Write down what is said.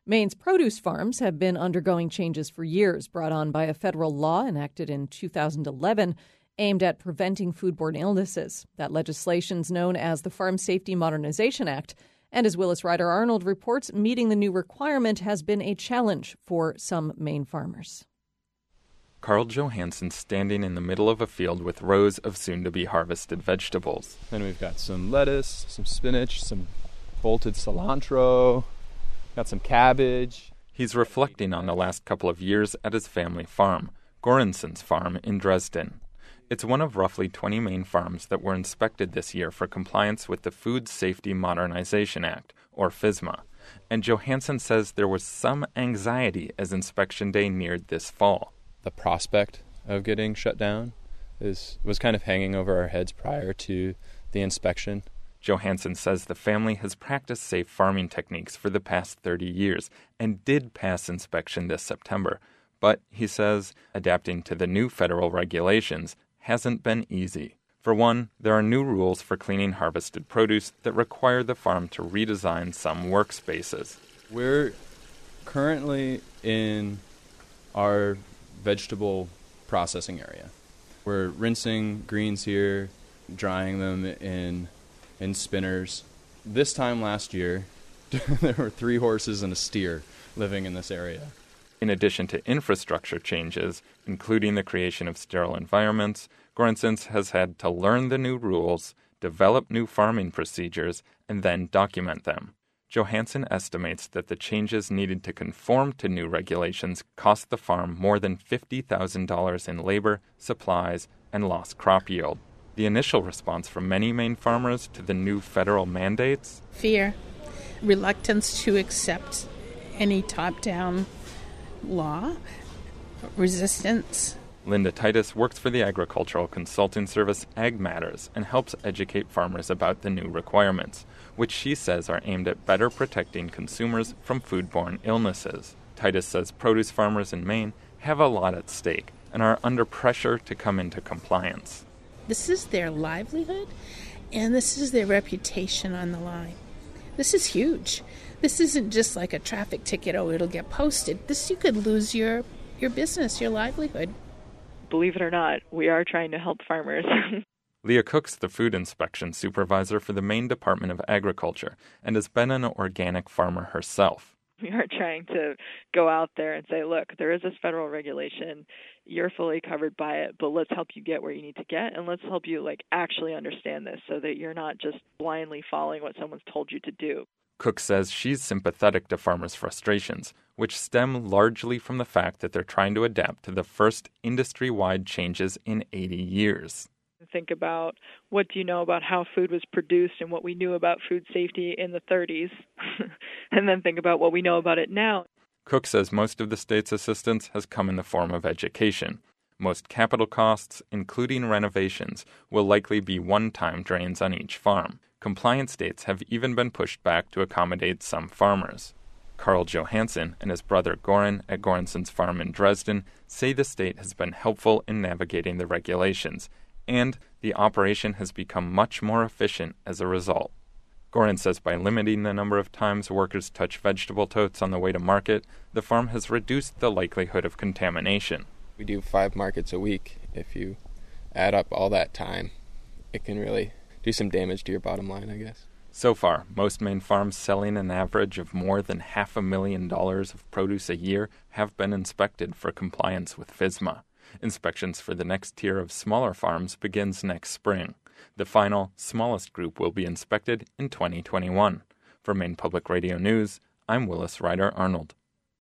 Maine's produce farms have been undergoing changes for years, brought on by a federal law enacted in 2011 aimed at preventing foodborne illnesses. That legislation's known as the Farm Safety Modernization Act. And as Willis Ryder Arnold reports, meeting the new requirement has been a challenge for some Maine farmers. Carl Johansson standing in the middle of a field with rows of soon-to-be-harvested vegetables. Then we've got some lettuce, some spinach, some bolted cilantro, got some cabbage. He's reflecting on the last couple of years at his family farm, Gorenson's farm in Dresden. It's one of roughly 20 Maine farms that were inspected this year for compliance with the Food Safety Modernization Act, or FSMA. And Johansson says there was some anxiety as inspection day neared this fall. The prospect of getting shut down was kind of hanging over our heads prior to the inspection. Johansson says the family has practiced safe farming techniques for the past 30 years and did pass inspection this September. But, he says, adapting to the new federal regulations hasn't been easy. For one, there are new rules for cleaning harvested produce that require the farm to redesign some workspaces. We're currently in our vegetable processing area. We're rinsing greens here, drying them in spinners. This time last year, there were 3 horses and a steer living in this area. In addition to infrastructure changes, including the creation of sterile environments, Gorenson's has had to learn the new rules, develop new farming procedures, and then document them. Johansson estimates that the changes needed to conform to new regulations cost the farm more than $50,000 in labor, supplies, and lost crop yield. The initial response from many Maine farmers to the new federal mandates? Fear, reluctance to accept any top-down law, resistance. Linda Titus works for the agricultural consulting service Ag Matters and helps educate farmers about the new requirements, which she says are aimed at better protecting consumers from foodborne illnesses. Titus says produce farmers in Maine have a lot at stake and are under pressure to come into compliance. This is their livelihood, and this is their reputation on the line. This is huge. This isn't just like a traffic ticket, it'll get posted. You could lose your business, your livelihood. Believe it or not, we are trying to help farmers. Leah Cook's the food inspection supervisor for the Maine Department of Agriculture and has been an organic farmer herself. We are trying to go out there and say, look, there is this federal regulation. You're fully covered by it, but let's help you get where you need to get, and let's help you actually understand this so that you're not just blindly following what someone's told you to do. Cook says she's sympathetic to farmers' frustrations, which stem largely from the fact that they're trying to adapt to the first industry-wide changes in 80 years. Think about what do you know about how food was produced and what we knew about food safety in the 30s, and then think about what we know about it now. Cook says most of the state's assistance has come in the form of education. Most capital costs, including renovations, will likely be one-time drains on each farm. Compliance dates have even been pushed back to accommodate some farmers. Carl Johansson and his brother Goran at Gorenson's farm in Dresden say the state has been helpful in navigating the regulations, and the operation has become much more efficient as a result. Goran says by limiting the number of times workers touch vegetable totes on the way to market, the farm has reduced the likelihood of contamination. We do 5 markets a week. If you add up all that time, it can really do some damage to your bottom line, I guess. So far, most Maine farms selling an average of more than $500,000 of produce a year have been inspected for compliance with FSMA. Inspections for the next tier of smaller farms begins next spring. The final, smallest group will be inspected in 2021. For Maine Public Radio News, I'm Willis Ryder Arnold.